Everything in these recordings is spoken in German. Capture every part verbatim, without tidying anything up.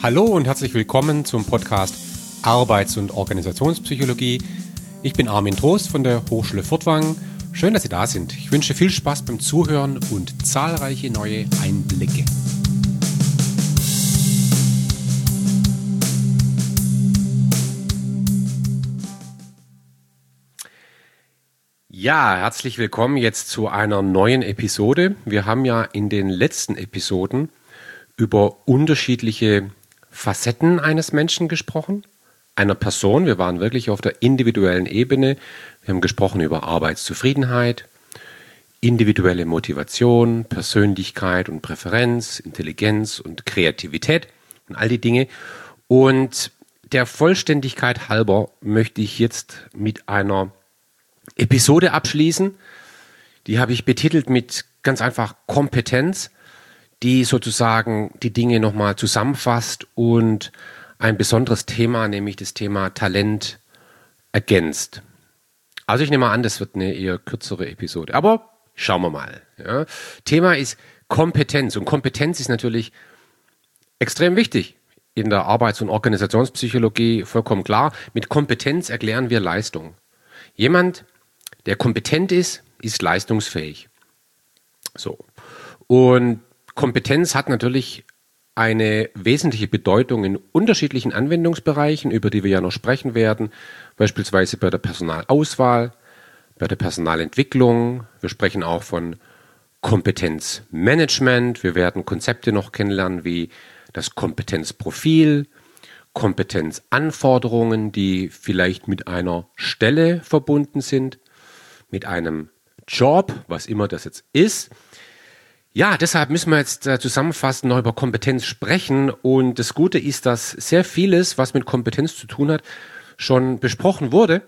Hallo und herzlich willkommen zum Podcast Arbeits- und Organisationspsychologie. Ich bin Armin Trost von der Hochschule Furtwangen. Schön, dass Sie da sind. Ich wünsche viel Spaß beim Zuhören und zahlreiche neue Einblicke. Ja, herzlich willkommen jetzt zu einer neuen Episode. Wir haben ja in den letzten Episoden über unterschiedliche Facetten eines Menschen gesprochen, einer Person. Wir waren wirklich auf der individuellen Ebene. Wir haben gesprochen über Arbeitszufriedenheit, individuelle Motivation, Persönlichkeit und Präferenz, Intelligenz und Kreativität und all die Dinge. Und der Vollständigkeit halber möchte ich jetzt mit einer Episode abschließen. Die habe ich betitelt mit ganz einfach Kompetenz, die sozusagen die Dinge nochmal zusammenfasst und ein besonderes Thema, nämlich das Thema Talent, ergänzt. Also ich nehme mal an, das wird eine eher kürzere Episode, aber schauen wir mal. Ja. Thema ist Kompetenz und Kompetenz ist natürlich extrem wichtig in der Arbeits- und Organisationspsychologie, vollkommen klar. Mit Kompetenz erklären wir Leistung. Jemand, der kompetent ist, ist leistungsfähig. So. Und Kompetenz hat natürlich eine wesentliche Bedeutung in unterschiedlichen Anwendungsbereichen, über die wir ja noch sprechen werden, beispielsweise bei der Personalauswahl, bei der Personalentwicklung. Wir sprechen auch von Kompetenzmanagement. Wir werden Konzepte noch kennenlernen wie das Kompetenzprofil, Kompetenzanforderungen, die vielleicht mit einer Stelle verbunden sind, mit einem Job, was immer das jetzt ist. Ja, deshalb müssen wir jetzt äh, zusammenfassend noch über Kompetenz sprechen. Und das Gute ist, dass sehr vieles, was mit Kompetenz zu tun hat, schon besprochen wurde.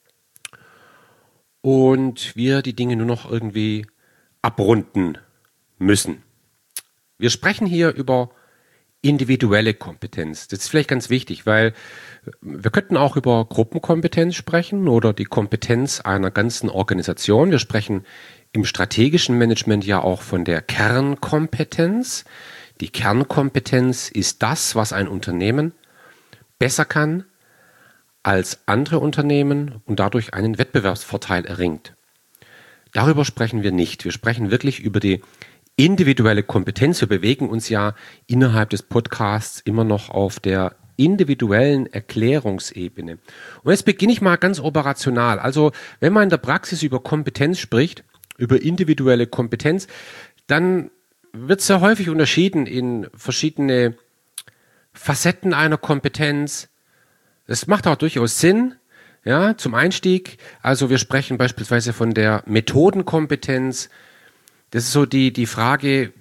Und wir die Dinge nur noch irgendwie abrunden müssen. Wir sprechen hier über individuelle Kompetenz. Das ist vielleicht ganz wichtig, weil wir könnten auch über Gruppenkompetenz sprechen oder die Kompetenz einer ganzen Organisation. Wir sprechen im strategischen Management ja auch von der Kernkompetenz. Die Kernkompetenz ist das, was ein Unternehmen besser kann als andere Unternehmen und dadurch einen Wettbewerbsvorteil erringt. Darüber sprechen wir nicht. Wir sprechen wirklich über die individuelle Kompetenz. Wir bewegen uns ja innerhalb des Podcasts immer noch auf der individuellen Erklärungsebene. Und jetzt beginne ich mal ganz operational. Also wenn man in der Praxis über Kompetenz spricht, über individuelle Kompetenz, dann wird sehr häufig unterschieden in verschiedene Facetten einer Kompetenz. Das macht auch durchaus Sinn, ja, zum Einstieg. Also wir sprechen beispielsweise von der Methodenkompetenz. Das ist so die, die Frage,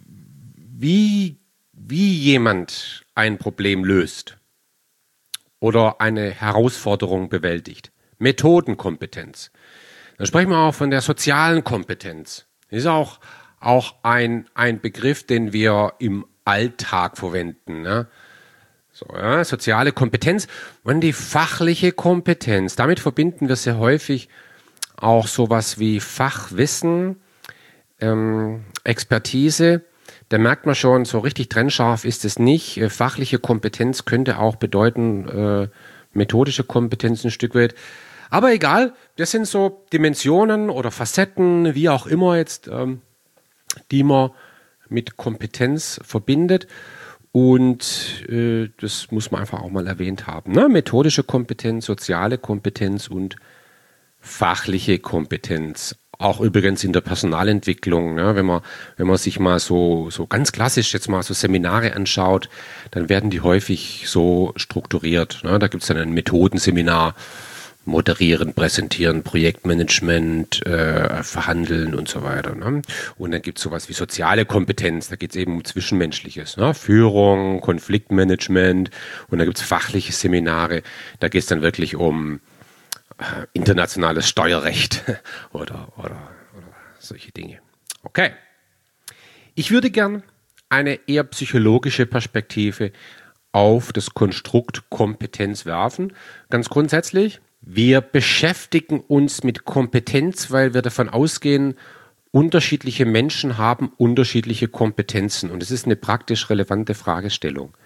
wie, wie jemand ein Problem löst oder eine Herausforderung bewältigt. Methodenkompetenz. Dann sprechen wir auch von der sozialen Kompetenz. Das ist auch, auch ein, ein Begriff, den wir im Alltag verwenden. Ne? So, ja, soziale Kompetenz und die fachliche Kompetenz. Damit verbinden wir sehr häufig auch sowas wie Fachwissen, ähm, Expertise. Da merkt man schon, so richtig trennscharf ist es nicht. Äh, fachliche Kompetenz könnte auch bedeuten, äh, methodische Kompetenz ein Stück weit. Aber egal, das sind so Dimensionen oder Facetten, wie auch immer jetzt, ähm, die man mit Kompetenz verbindet. Und äh, das muss man einfach auch mal erwähnt haben. Ne? Methodische Kompetenz, soziale Kompetenz und fachliche Kompetenz. Auch übrigens in der Personalentwicklung, ne? wenn man wenn man sich mal so so ganz klassisch jetzt mal so Seminare anschaut, dann werden die häufig so strukturiert. Ne? Da gibt es dann ein Methodenseminar, moderieren, präsentieren, Projektmanagement, äh, verhandeln und so weiter. Ne? Und dann gibt es sowas wie soziale Kompetenz, da geht es eben um Zwischenmenschliches, ne? Führung, Konfliktmanagement, und da gibt es fachliche Seminare, da geht es dann wirklich um äh, internationales Steuerrecht oder, oder, oder solche Dinge. Okay. Ich würde gern eine eher psychologische Perspektive auf das Konstrukt Kompetenz werfen. Ganz grundsätzlich, wir beschäftigen uns mit Kompetenz, weil wir davon ausgehen, unterschiedliche Menschen haben unterschiedliche Kompetenzen. Und es ist eine praktisch relevante Fragestellung.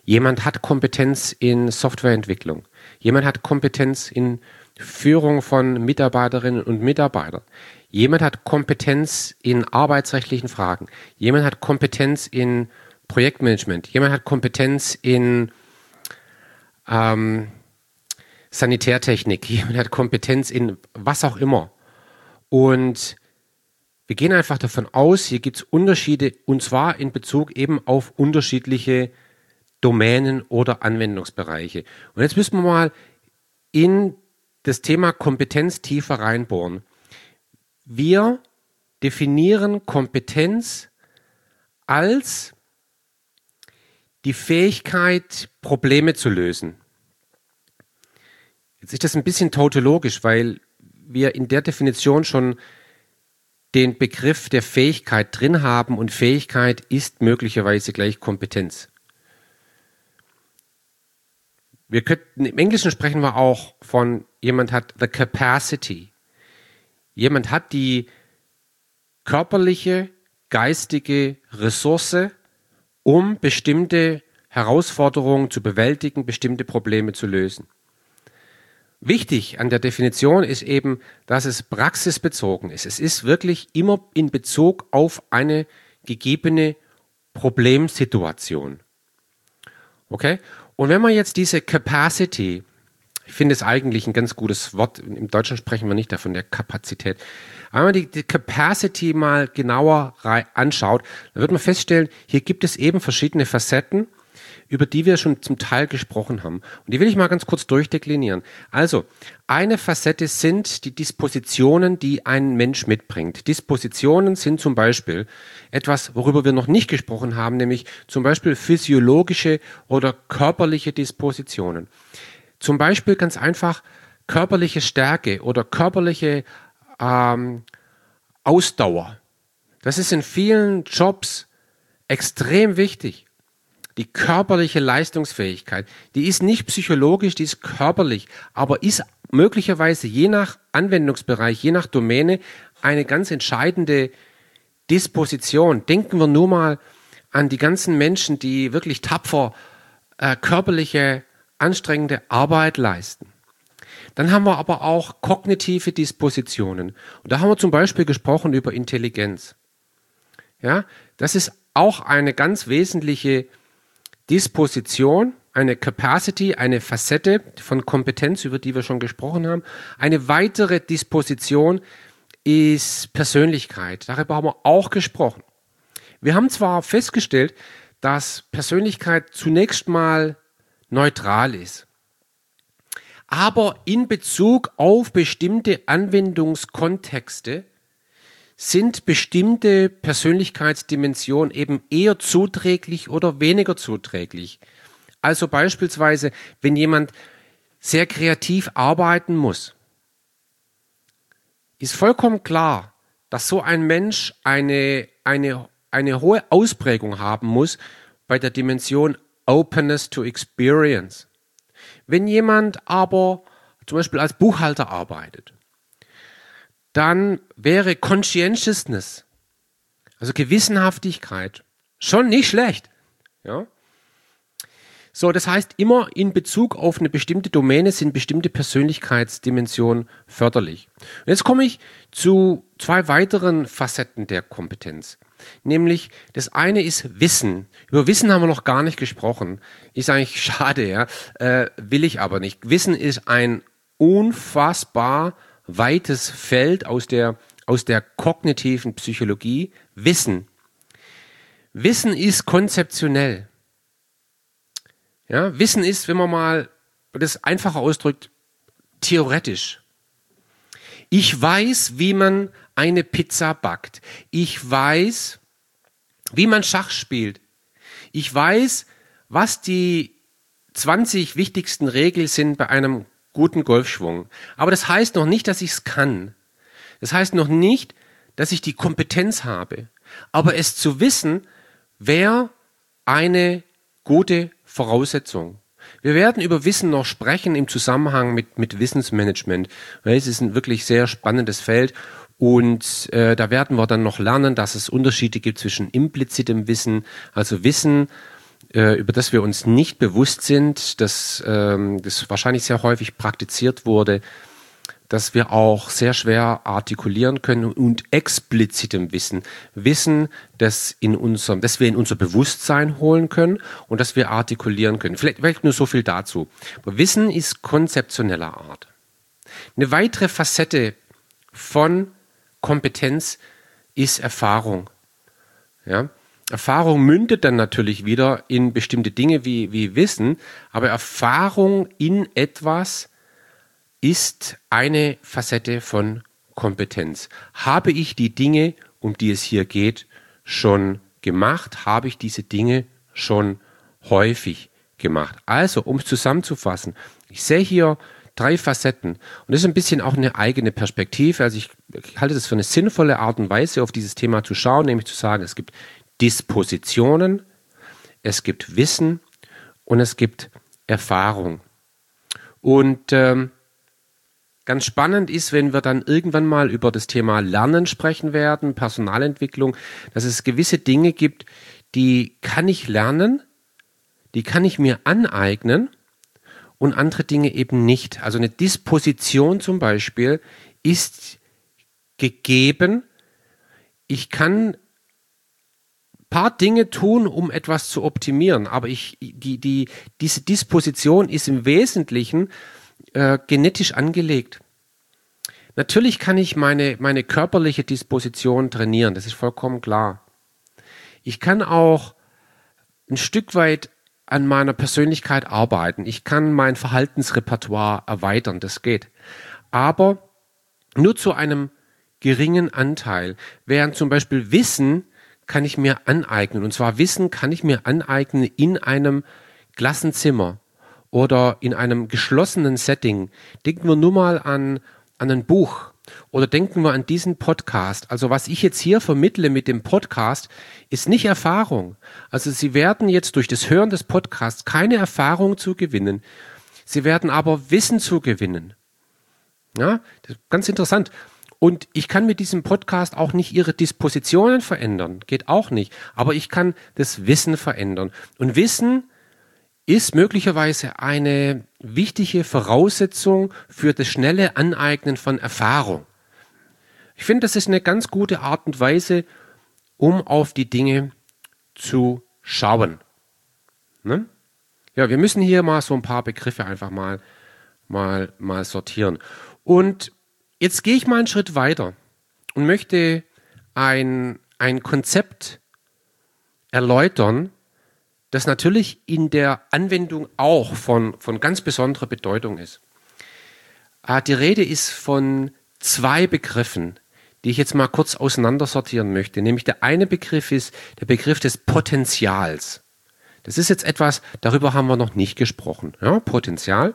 Jemand hat Kompetenz in Softwareentwicklung. Jemand hat Kompetenz in Führung von Mitarbeiterinnen und Mitarbeitern. Jemand hat Kompetenz in arbeitsrechtlichen Fragen. Jemand hat Kompetenz in Projektmanagement. Jemand hat Kompetenz in ähm, Sanitärtechnik. Jemand hat Kompetenz in was auch immer. Und wir gehen einfach davon aus, hier gibt es Unterschiede, und zwar in Bezug eben auf unterschiedliche Domänen oder Anwendungsbereiche. Und jetzt müssen wir mal in das Thema Kompetenz tiefer reinbohren. Wir definieren Kompetenz als die Fähigkeit, Probleme zu lösen. Jetzt ist das ein bisschen tautologisch, weil wir in der Definition schon den Begriff der Fähigkeit drin haben, und Fähigkeit ist möglicherweise gleich Kompetenz. Wir könnten, im Englischen sprechen wir auch von, jemand hat the capacity. Jemand hat die körperliche, geistige Ressource, um bestimmte Herausforderungen zu bewältigen, bestimmte Probleme zu lösen. Wichtig an der Definition ist eben, dass es praxisbezogen ist. Es ist wirklich immer in Bezug auf eine gegebene Problemsituation. Okay? Und wenn man jetzt diese Capacity, ich finde es eigentlich ein ganz gutes Wort, im Deutschen sprechen wir nicht davon, der Kapazität, aber wenn man die, die Capacity mal genauer anschaut, dann wird man feststellen, hier gibt es eben verschiedene Facetten, über die wir schon zum Teil gesprochen haben. Und die will ich mal ganz kurz durchdeklinieren. Also, eine Facette sind die Dispositionen, die ein Mensch mitbringt. Dispositionen sind zum Beispiel etwas, worüber wir noch nicht gesprochen haben, nämlich zum Beispiel physiologische oder körperliche Dispositionen. Zum Beispiel ganz einfach körperliche Stärke oder körperliche ähm, Ausdauer. Das ist in vielen Jobs extrem wichtig. Die körperliche Leistungsfähigkeit, die ist nicht psychologisch, die ist körperlich, aber ist möglicherweise je nach Anwendungsbereich, je nach Domäne eine ganz entscheidende Disposition. Denken wir nur mal an die ganzen Menschen, die wirklich tapfer äh, körperliche, anstrengende Arbeit leisten. Dann haben wir aber auch kognitive Dispositionen. Und da haben wir zum Beispiel gesprochen über Intelligenz. Ja, das ist auch eine ganz wesentliche Disposition, eine Capacity, eine Facette von Kompetenz, über die wir schon gesprochen haben. Eine weitere Disposition ist Persönlichkeit. Darüber haben wir auch gesprochen. Wir haben zwar festgestellt, dass Persönlichkeit zunächst mal neutral ist, aber in Bezug auf bestimmte Anwendungskontexte sind bestimmte Persönlichkeitsdimensionen eben eher zuträglich oder weniger zuträglich. Also beispielsweise, wenn jemand sehr kreativ arbeiten muss, ist vollkommen klar, dass so ein Mensch eine, eine, eine hohe Ausprägung haben muss bei der Dimension Openness to Experience. Wenn jemand aber zum Beispiel als Buchhalter arbeitet, dann wäre Conscientiousness, also Gewissenhaftigkeit, schon nicht schlecht. Ja? So, das heißt, immer in Bezug auf eine bestimmte Domäne sind bestimmte Persönlichkeitsdimensionen förderlich. Und jetzt komme ich zu zwei weiteren Facetten der Kompetenz. Nämlich, das eine ist Wissen. Über Wissen haben wir noch gar nicht gesprochen. Ist eigentlich schade, ja. Äh, will ich aber nicht. Wissen ist ein unfassbar weites Feld aus der, aus der kognitiven Psychologie. Wissen. Wissen ist konzeptionell. Ja, Wissen ist, wenn man mal das einfacher ausdrückt, theoretisch. Ich weiß, wie man eine Pizza backt. Ich weiß, wie man Schach spielt. Ich weiß, was die zwanzig wichtigsten Regeln sind bei einem guten Golfschwung. Aber das heißt noch nicht, dass ich es kann. Das heißt noch nicht, dass ich die Kompetenz habe. Aber es zu wissen, wäre eine gute Voraussetzung. Wir werden über Wissen noch sprechen im Zusammenhang mit, mit Wissensmanagement. Es ist ein wirklich sehr spannendes Feld und äh, da werden wir dann noch lernen, dass es Unterschiede gibt zwischen implizitem Wissen, also Wissen, äh, über das wir uns nicht bewusst sind, dass ähm, das wahrscheinlich sehr häufig praktiziert wurde, dass wir auch sehr schwer artikulieren können und explizitem Wissen. Wissen, das, in unserem, das wir in unser Bewusstsein holen können und das wir artikulieren können. Vielleicht, vielleicht nur so viel dazu. Aber Wissen ist konzeptioneller Art. Eine weitere Facette von Kompetenz ist Erfahrung. Ja? Erfahrung mündet dann natürlich wieder in bestimmte Dinge wie, wie Wissen, aber Erfahrung in etwas ist eine Facette von Kompetenz. Habe ich die Dinge, um die es hier geht, schon gemacht? Habe ich diese Dinge schon häufig gemacht? Also, um es zusammenzufassen, ich sehe hier drei Facetten und das ist ein bisschen auch eine eigene Perspektive. Also ich, ich halte das für eine sinnvolle Art und Weise, auf dieses Thema zu schauen, nämlich zu sagen, es gibt Dispositionen, es gibt Wissen und es gibt Erfahrung. Und ähm, ganz spannend ist, wenn wir dann irgendwann mal über das Thema Lernen sprechen werden, Personalentwicklung, dass es gewisse Dinge gibt, die kann ich lernen, die kann ich mir aneignen und andere Dinge eben nicht. Also eine Disposition zum Beispiel ist gegeben. Ich kann ein paar Dinge tun, um etwas zu optimieren, aber ich, die, die, diese Disposition ist im Wesentlichen Äh, genetisch angelegt. Natürlich kann ich meine, meine körperliche Disposition trainieren, das ist vollkommen klar. Ich kann auch ein Stück weit an meiner Persönlichkeit arbeiten. Ich kann mein Verhaltensrepertoire erweitern, das geht. Aber nur zu einem geringen Anteil. Während zum Beispiel Wissen kann ich mir aneignen. Und zwar Wissen kann ich mir aneignen in einem Klassenzimmer oder in einem geschlossenen Setting. Denken wir nur mal an, an ein Buch oder denken wir an diesen Podcast. Also was ich jetzt hier vermittle mit dem Podcast, ist nicht Erfahrung. Also Sie werden jetzt durch das Hören des Podcasts keine Erfahrung zu gewinnen. Sie werden aber Wissen zu gewinnen. Ja, das ist ganz interessant. Und ich kann mit diesem Podcast auch nicht Ihre Dispositionen verändern. Geht auch nicht. Aber ich kann das Wissen verändern. Und Wissen ist möglicherweise eine wichtige Voraussetzung für das schnelle Aneignen von Erfahrung. Ich finde, das ist eine ganz gute Art und Weise, um auf die Dinge zu schauen. Ne? Ja, wir müssen hier mal so ein paar Begriffe einfach mal, mal, mal sortieren. Und jetzt gehe ich mal einen Schritt weiter und möchte ein, ein Konzept erläutern, das natürlich in der Anwendung auch von, von ganz besonderer Bedeutung ist. Die Rede ist von zwei Begriffen, die ich jetzt mal kurz auseinandersortieren möchte. Nämlich der eine Begriff ist der Begriff des Potenzials. Das ist jetzt etwas, darüber haben wir noch nicht gesprochen. Ja, Potenzial.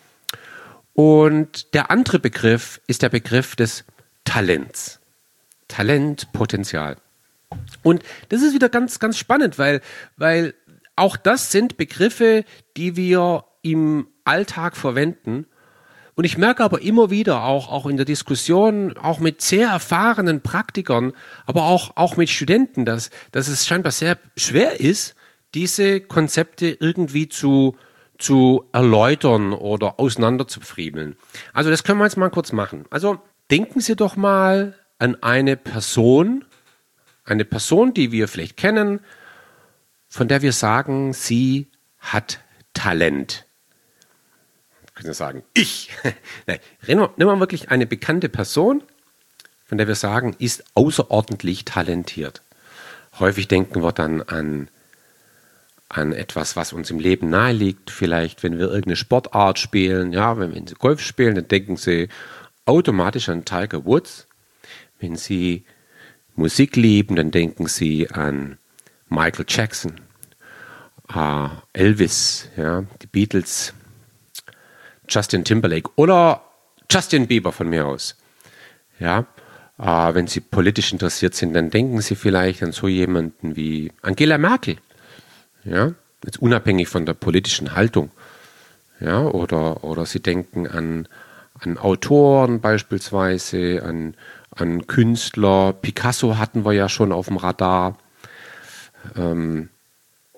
Und der andere Begriff ist der Begriff des Talents. Talent, Potenzial. Und das ist wieder ganz, ganz spannend, weil, weil auch das sind Begriffe, die wir im Alltag verwenden. Und ich merke aber immer wieder, auch, auch in der Diskussion, auch mit sehr erfahrenen Praktikern, aber auch, auch mit Studenten, dass, dass es scheinbar sehr schwer ist, diese Konzepte irgendwie zu, zu erläutern oder auseinander zu friemeln. Also das können wir jetzt mal kurz machen. Also denken Sie doch mal an eine Person, eine Person, die wir vielleicht kennen, von der wir sagen, sie hat Talent. Können Sie sagen, ich? Nein, nehmen wir wirklich eine bekannte Person, von der wir sagen, ist außerordentlich talentiert. Häufig denken wir dann an, an etwas, was uns im Leben nahe liegt. Vielleicht, wenn wir irgendeine Sportart spielen, ja, wenn, wenn Sie Golf spielen, dann denken Sie automatisch an Tiger Woods. Wenn Sie Musik lieben, dann denken Sie an Michael Jackson, äh, Elvis, ja, die Beatles, Justin Timberlake oder Justin Bieber von mir aus. Ja, äh, wenn Sie politisch interessiert sind, dann denken Sie vielleicht an so jemanden wie Angela Merkel. Ja, jetzt unabhängig von der politischen Haltung. Ja, oder, oder Sie denken an, an Autoren beispielsweise, an, an Künstler. Picasso hatten wir ja schon auf dem Radar. Ähm,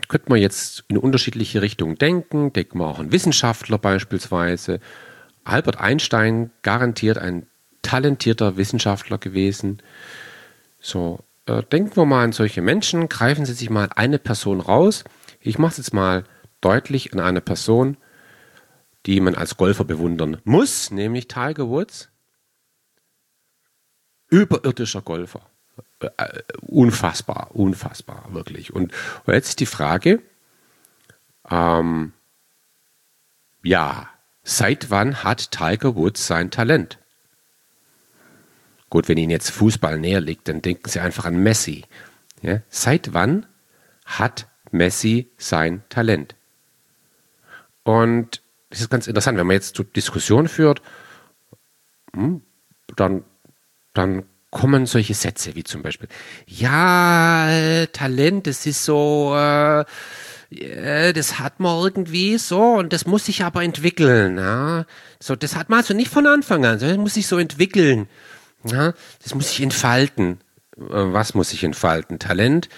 könnte man jetzt in unterschiedliche Richtungen denken. Denken wir auch an Wissenschaftler beispielsweise. Albert Einstein, garantiert ein talentierter Wissenschaftler gewesen. So, äh, denken wir mal an solche Menschen. Greifen Sie sich mal eine Person raus. Ich mache es jetzt mal deutlich an eine Person, die man als Golfer bewundern muss, nämlich Tiger Woods. Überirdischer Golfer. Äh, unfassbar, unfassbar, wirklich. Und, und jetzt ist die Frage, ähm, ja, seit wann hat Tiger Woods sein Talent? Gut, wenn Ihnen jetzt Fußball näher liegt, dann denken Sie einfach an Messi. Ja? Seit wann hat Messi sein Talent? Und das ist ganz interessant, wenn man jetzt so Diskussionen führt, dann, dann kommen solche Sätze wie zum Beispiel, ja, äh, Talent, das ist so, äh, äh, das hat man irgendwie so und das muss sich aber entwickeln. Ja? So, das hat man also nicht von Anfang an, das muss sich so entwickeln. Ja? Das muss sich entfalten. Äh, was muss sich entfalten? Talent?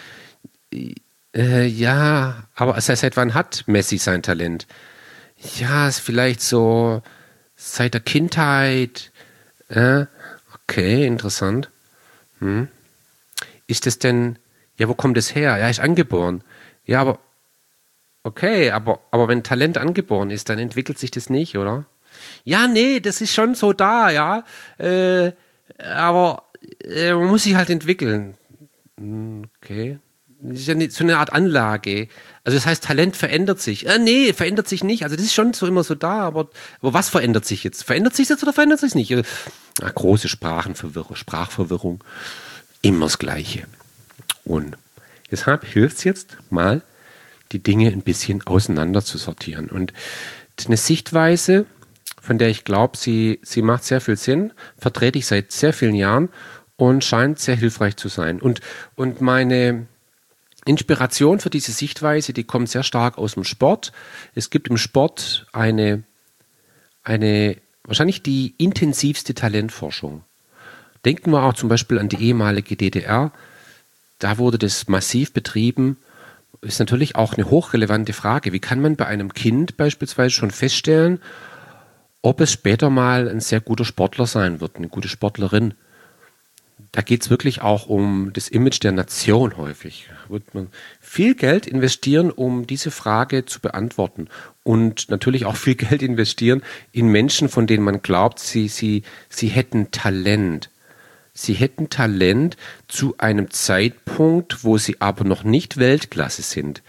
Äh, ja, aber seit wann hat Messi sein Talent? Ja, ist vielleicht so seit der Kindheit. Äh, okay, interessant. Hm. Ist das denn, ja, wo kommt das her? Ja, er ist angeboren. Ja, aber, okay, aber, aber wenn Talent angeboren ist, dann entwickelt sich das nicht, oder? Ja, nee, das ist schon so da, ja. Äh, aber äh, man muss sich halt entwickeln. Okay. Das ist ja so eine Art Anlage. Also das heißt, Talent verändert sich. Äh, nee, verändert sich nicht. Also das ist schon so immer so da, aber, aber was verändert sich jetzt? Verändert sich jetzt oder verändert sich nicht? Äh, große Sprachenverwirrung, Sprachverwirrung. Immer das Gleiche. Und deshalb hilft es jetzt mal, die Dinge ein bisschen auseinander zu sortieren. Und eine Sichtweise, von der ich glaube, sie, sie macht sehr viel Sinn, vertrete ich seit sehr vielen Jahren und scheint sehr hilfreich zu sein. Und, und meine Inspiration für diese Sichtweise, die kommt sehr stark aus dem Sport. Es gibt im Sport eine, eine wahrscheinlich die intensivste Talentforschung. Denken wir auch zum Beispiel an die ehemalige D D R. Da wurde das massiv betrieben. Ist natürlich auch eine hochrelevante Frage. Wie kann man bei einem Kind beispielsweise schon feststellen, ob es später mal ein sehr guter Sportler sein wird, eine gute Sportlerin? Da geht es wirklich auch um das Image der Nation häufig. Da wird man viel Geld investieren, um diese Frage zu beantworten. Und natürlich auch viel Geld investieren in Menschen, von denen man glaubt, sie, sie, sie hätten Talent. Sie hätten Talent zu einem Zeitpunkt, wo sie aber noch nicht Weltklasse sind.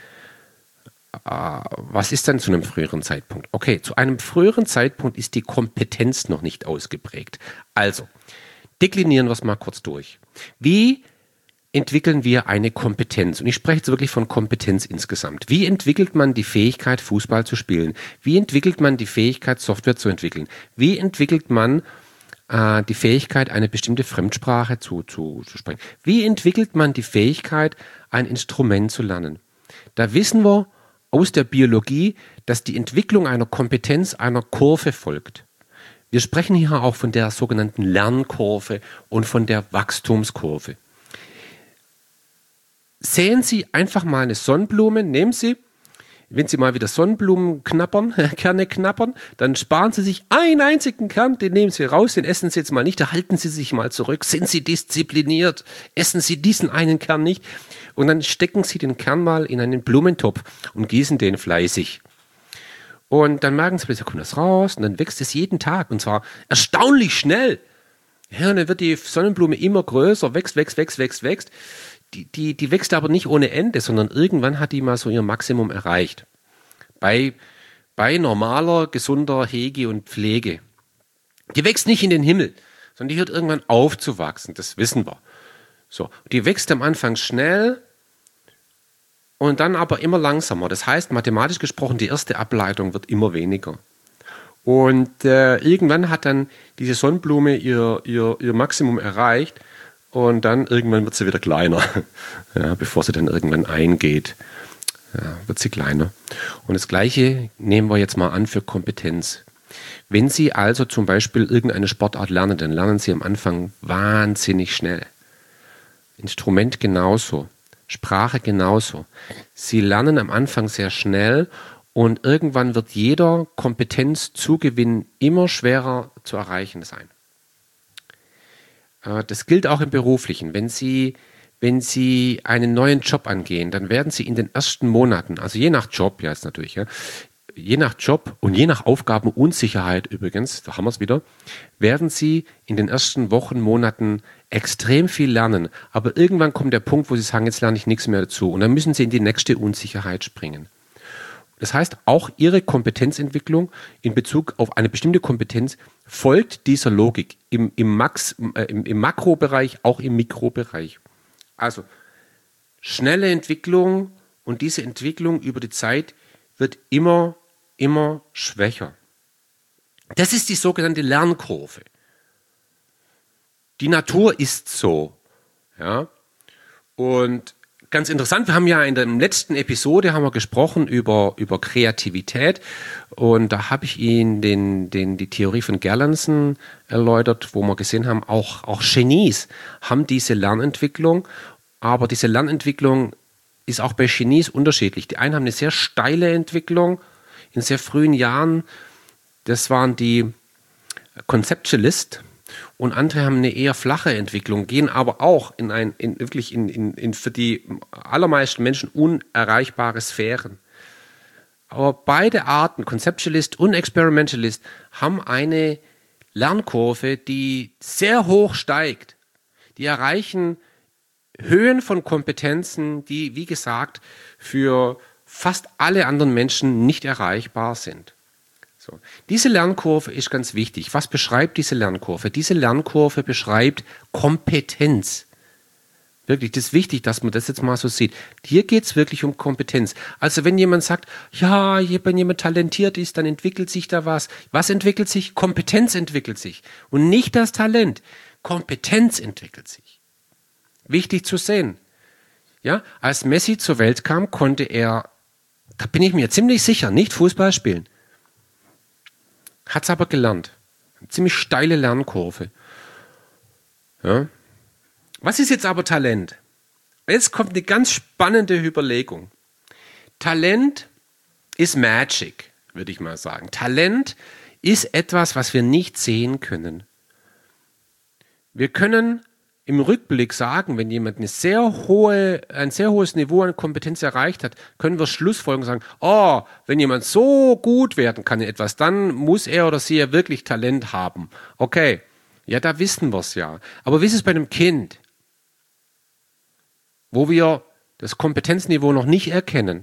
Was ist dann zu einem früheren Zeitpunkt? Okay, zu einem früheren Zeitpunkt ist die Kompetenz noch nicht ausgeprägt. Also, deklinieren wir es mal kurz durch. Wie entwickeln wir eine Kompetenz? Und ich spreche jetzt wirklich von Kompetenz insgesamt. Wie entwickelt man die Fähigkeit, Fußball zu spielen? Wie entwickelt man die Fähigkeit, Software zu entwickeln? Wie entwickelt man äh, die Fähigkeit, eine bestimmte Fremdsprache zu, zu, zu sprechen? Wie entwickelt man die Fähigkeit, ein Instrument zu lernen? Da wissen wir aus der Biologie, dass die Entwicklung einer Kompetenz einer Kurve folgt. Wir sprechen hier auch von der sogenannten Lernkurve und von der Wachstumskurve. Säen Sie einfach mal eine Sonnenblume, nehmen Sie, wenn Sie mal wieder Sonnenblumen knappern, Kerne knappern, dann sparen Sie sich einen einzigen Kern, den nehmen Sie raus, den essen Sie jetzt mal nicht, da halten Sie sich mal zurück, sind Sie diszipliniert, essen Sie diesen einen Kern nicht und dann stecken Sie den Kern mal in einen Blumentopf und gießen den fleißig. Und dann merken Sie, plötzlich kommt das raus und dann wächst es jeden Tag und zwar erstaunlich schnell. Ja, und dann wird die Sonnenblume immer größer, wächst, wächst, wächst, wächst, wächst. Die, die, die wächst aber nicht ohne Ende, sondern irgendwann hat die mal so ihr Maximum erreicht. Bei, bei normaler, gesunder Hege und Pflege. Die wächst nicht in den Himmel, sondern die hört irgendwann auf zu wachsen, das wissen wir. So, die wächst am Anfang schnell und dann aber immer langsamer. Das heißt, mathematisch gesprochen, die erste Ableitung wird immer weniger. Und äh, irgendwann hat dann diese Sonnenblume ihr, ihr, ihr Maximum erreicht und dann irgendwann wird sie wieder kleiner, ja, bevor sie dann irgendwann eingeht, ja, wird sie kleiner. Und das Gleiche nehmen wir jetzt mal an für Kompetenz. Wenn Sie also zum Beispiel irgendeine Sportart lernen, dann lernen Sie am Anfang wahnsinnig schnell. Instrument genauso. Sprache genauso. Sie lernen am Anfang sehr schnell und irgendwann wird jeder Kompetenzzugewinn immer schwerer zu erreichen sein. Das gilt auch im Beruflichen. Wenn Sie, wenn Sie einen neuen Job angehen, dann werden Sie in den ersten Monaten, also je nach Job, ja, ist natürlich, ja, je nach Job und je nach Aufgabenunsicherheit übrigens, da haben wir es wieder, werden Sie in den ersten Wochen, Monaten extrem viel lernen. Aber irgendwann kommt der Punkt, wo Sie sagen, jetzt lerne ich nichts mehr dazu. Und dann müssen Sie in die nächste Unsicherheit springen. Das heißt, auch Ihre Kompetenzentwicklung in Bezug auf eine bestimmte Kompetenz folgt dieser Logik im, im, Max, äh, im, im Makrobereich, auch im Mikrobereich. Also schnelle Entwicklung und diese Entwicklung über die Zeit wird immer, immer schwächer. Das ist die sogenannte Lernkurve. Die Natur ist so. Ja? Und ganz interessant, wir haben ja in der letzten Episode haben wir gesprochen über, über Kreativität und da habe ich Ihnen den, den, die Theorie von Gerlandsen erläutert, wo wir gesehen haben, auch, auch Genies haben diese Lernentwicklung, aber diese Lernentwicklung ist auch bei Genies unterschiedlich. Die einen haben eine sehr steile Entwicklung in sehr frühen Jahren, das waren die Conceptualist. Und andere haben eine eher flache Entwicklung, gehen aber auch in ein in wirklich in, in, in für die allermeisten Menschen unerreichbare Sphären. Aber beide Arten, Conceptualist und Experimentalist, haben eine Lernkurve, die sehr hoch steigt. Die erreichen Höhen von Kompetenzen, die, wie gesagt, für fast alle anderen Menschen nicht erreichbar sind. So. Diese Lernkurve ist ganz wichtig. Was beschreibt diese Lernkurve? Diese Lernkurve beschreibt Kompetenz. Wirklich, das ist wichtig, dass man das jetzt mal so sieht. Hier geht es wirklich um Kompetenz. Also wenn jemand sagt, ja, wenn jemand talentiert ist, dann entwickelt sich da was. Was entwickelt sich? Kompetenz entwickelt sich. Und nicht das Talent. Kompetenz entwickelt sich. Wichtig zu sehen. Ja, als Messi zur Welt kam, konnte er, da bin ich mir ziemlich sicher, nicht Fußball spielen. Hat es aber gelernt. Eine ziemlich steile Lernkurve. Ja. Was ist jetzt aber Talent? Jetzt kommt eine ganz spannende Überlegung. Talent ist Magic, würde ich mal sagen. Talent ist etwas, was wir nicht sehen können. Wir können im Rückblick sagen, wenn jemand eine sehr hohe, ein sehr hohes Niveau an Kompetenz erreicht hat, können wir schlussfolgern und sagen, oh, wenn jemand so gut werden kann in etwas, dann muss er oder sie ja wirklich Talent haben. Okay, ja, da wissen wir es ja. Aber wie ist es bei einem Kind, wo wir das Kompetenzniveau noch nicht erkennen?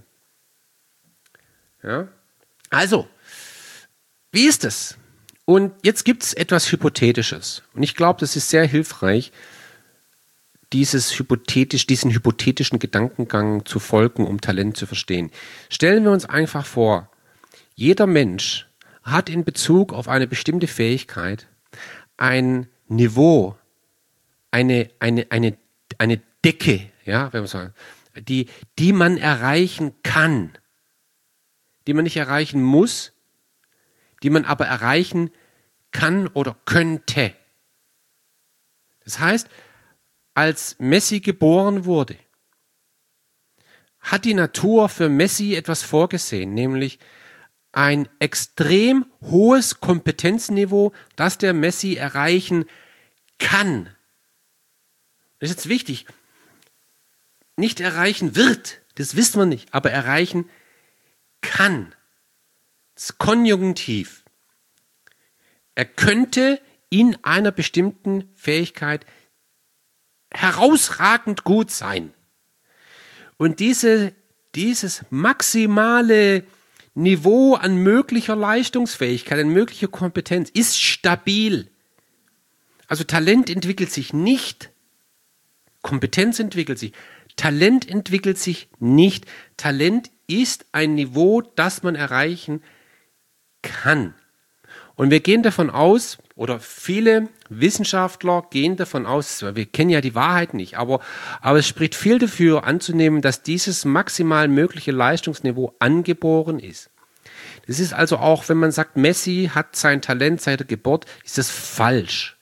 Ja? Also, wie ist es? Und jetzt gibt es etwas Hypothetisches. Und ich glaube, das ist sehr hilfreich, dieses hypothetisch, diesen hypothetischen Gedankengang zu folgen, um Talent zu verstehen. Stellen wir uns einfach vor, jeder Mensch hat in Bezug auf eine bestimmte Fähigkeit ein Niveau, eine, eine, eine, eine Decke, ja, wenn man sagen, die, die man erreichen kann, die man nicht erreichen muss, die man aber erreichen kann oder könnte. Das heißt, als Messi geboren wurde, hat die Natur für Messi etwas vorgesehen, nämlich ein extrem hohes Kompetenzniveau, das der Messi erreichen kann. Das ist jetzt wichtig. Nicht erreichen wird, das wissen wir nicht, aber erreichen kann. Das ist Konjunktiv. Er könnte in einer bestimmten Fähigkeit herausragend gut sein. Und diese, dieses maximale Niveau an möglicher Leistungsfähigkeit, an möglicher Kompetenz ist stabil. Also Talent entwickelt sich nicht, Kompetenz entwickelt sich, Talent entwickelt sich nicht. Talent ist ein Niveau, das man erreichen kann. Und wir gehen davon aus, oder viele Wissenschaftler gehen davon aus, wir kennen ja die Wahrheit nicht, aber, aber es spricht viel dafür anzunehmen, dass dieses maximal mögliche Leistungsniveau angeboren ist. Das ist also auch, wenn man sagt, Messi hat sein Talent seit der Geburt, ist das falsch.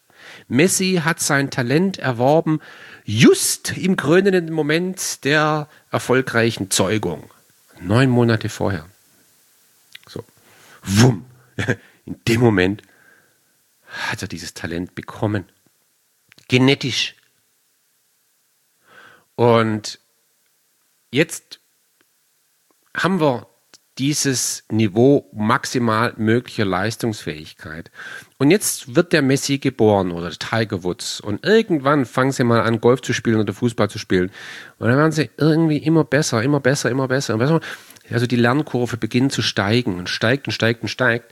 Messi hat sein Talent erworben, just im krönenden Moment der erfolgreichen Zeugung. Neun Monate vorher. So. Wumm. In dem Moment hat er dieses Talent bekommen. Genetisch. Und jetzt haben wir dieses Niveau maximal möglicher Leistungsfähigkeit. Und jetzt wird der Messi geboren oder der Tiger Woods. Und irgendwann fangen sie mal an, Golf zu spielen oder Fußball zu spielen. Und dann werden sie irgendwie immer besser, immer besser, immer besser, immer besser. Also die Lernkurve beginnt zu steigen und steigt und steigt und steigt.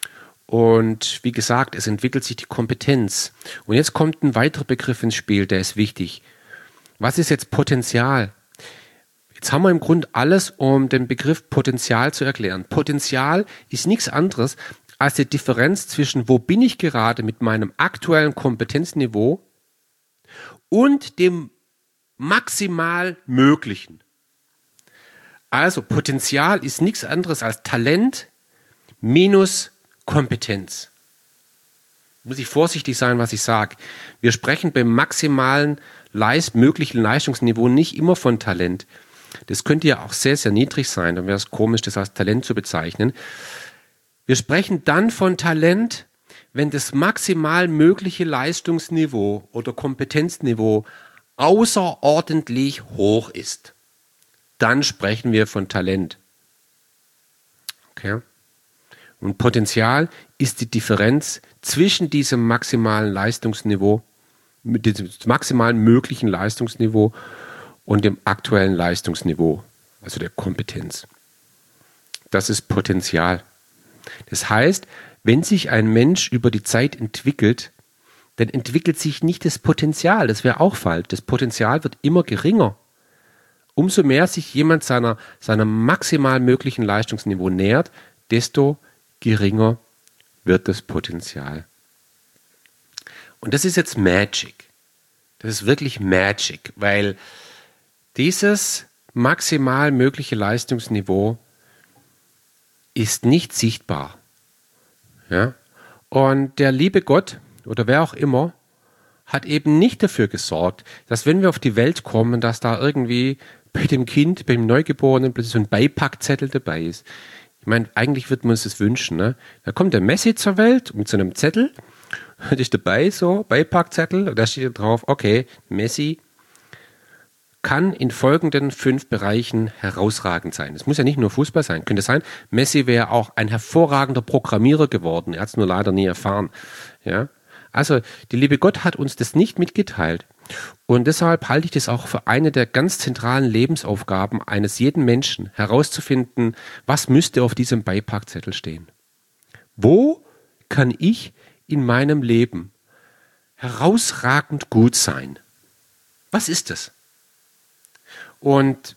Und wie gesagt, es entwickelt sich die Kompetenz. Und jetzt kommt ein weiterer Begriff ins Spiel, der ist wichtig. Was ist jetzt Potenzial? Jetzt haben wir im Grunde alles, um den Begriff Potenzial zu erklären. Potenzial ist nichts anderes als die Differenz zwischen, wo bin ich gerade mit meinem aktuellen Kompetenzniveau und dem maximal Möglichen. Also Potenzial ist nichts anderes als Talent minus Kompetenz. Muss ich vorsichtig sein, was ich sage. Wir sprechen beim maximalen Leist, möglichen Leistungsniveau nicht immer von Talent. Das könnte ja auch sehr, sehr niedrig sein. Dann wäre es komisch, das als Talent zu bezeichnen. Wir sprechen dann von Talent, wenn das maximal mögliche Leistungsniveau oder Kompetenzniveau außerordentlich hoch ist. Dann sprechen wir von Talent. Okay? Und Potenzial ist die Differenz zwischen diesem maximalen Leistungsniveau, mit dem maximal möglichen Leistungsniveau und dem aktuellen Leistungsniveau, also der Kompetenz. Das ist Potenzial. Das heißt, wenn sich ein Mensch über die Zeit entwickelt, dann entwickelt sich nicht das Potenzial. Das wäre auch falsch. Das Potenzial wird immer geringer. Umso mehr sich jemand seiner, seiner maximal möglichen Leistungsniveau nähert, desto geringer wird das Potenzial. Und das ist jetzt Magic. Das ist wirklich Magic, weil dieses maximal mögliche Leistungsniveau ist nicht sichtbar. Ja? Und der liebe Gott oder wer auch immer hat eben nicht dafür gesorgt, dass wenn wir auf die Welt kommen, dass da irgendwie bei dem Kind, beim Neugeborenen plötzlich so ein Beipackzettel dabei ist. Ich meine, eigentlich würde man uns das wünschen. Ne? Da kommt der Messi zur Welt mit so einem Zettel, und ist dabei so, Beipackzettel, und da steht drauf, okay, Messi kann in folgenden fünf Bereichen herausragend sein. Es muss ja nicht nur Fußball sein. Könnte sein, Messi wäre auch ein hervorragender Programmierer geworden. Er hat es nur leider nie erfahren. Ja? Also, die liebe Gott hat uns das nicht mitgeteilt. Und deshalb halte ich das auch für eine der ganz zentralen Lebensaufgaben eines jeden Menschen, herauszufinden, was müsste auf diesem Beipackzettel stehen. Wo kann ich in meinem Leben herausragend gut sein? Was ist das? Und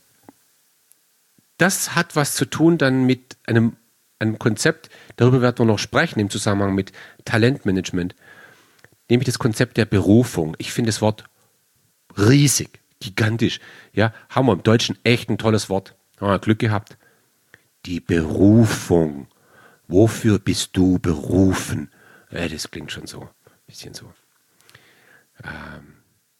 das hat was zu tun dann mit einem, einem Konzept, darüber werden wir noch sprechen im Zusammenhang mit Talentmanagement, nämlich das Konzept der Berufung. Ich finde das Wort riesig, gigantisch. Ja, haben wir im Deutschen echt ein tolles Wort. Haben wir Glück gehabt. Die Berufung. Wofür bist du berufen? Ja, das klingt schon so, ein bisschen so. Ähm,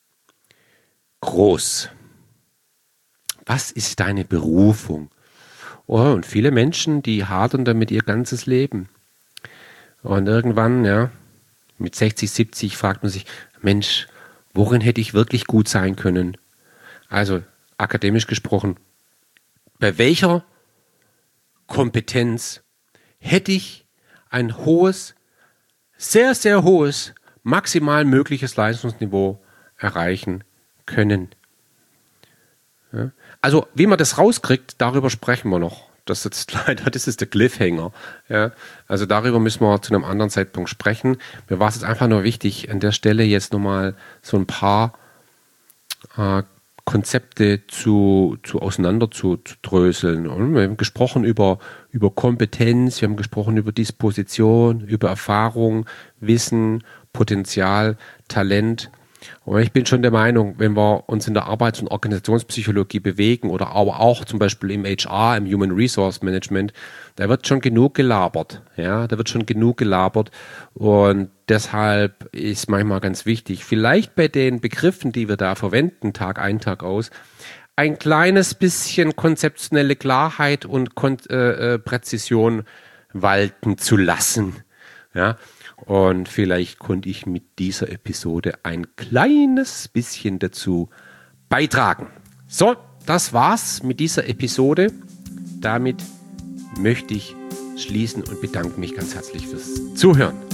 groß. Was ist deine Berufung? Oh, und viele Menschen, die hadern damit ihr ganzes Leben. Und irgendwann, ja, mit sechzig, siebzig fragt man sich, Mensch, worin hätte ich wirklich gut sein können? Also, akademisch gesprochen, bei welcher Kompetenz hätte ich ein hohes, sehr, sehr hohes, maximal mögliches Leistungsniveau erreichen können? Ja? Also, wie man das rauskriegt, darüber sprechen wir noch. Das ist jetzt leider, das ist der Cliffhanger. Ja? Also darüber müssen wir zu einem anderen Zeitpunkt sprechen. Mir war es jetzt einfach nur wichtig, an der Stelle jetzt nochmal so ein paar äh, Konzepte zu, zu auseinander zu, zu dröseln. Und wir haben gesprochen über, über Kompetenz, wir haben gesprochen über Disposition, über Erfahrung, Wissen, Potenzial, Talent Und ich bin schon der Meinung, wenn wir uns in der Arbeits- und Organisationspsychologie bewegen oder aber auch zum Beispiel im H R, im Human Resource Management, da wird schon genug gelabert. Ja, da wird schon genug gelabert. Und deshalb ist manchmal ganz wichtig, vielleicht bei den Begriffen, die wir da verwenden, Tag ein, Tag aus, ein kleines bisschen konzeptionelle Klarheit und Kon- äh, äh, Präzision walten zu lassen. Ja, und vielleicht konnte ich mit dieser Episode ein kleines bisschen dazu beitragen. So, das war's mit dieser Episode. Damit möchte ich schließen und bedanke mich ganz herzlich fürs Zuhören.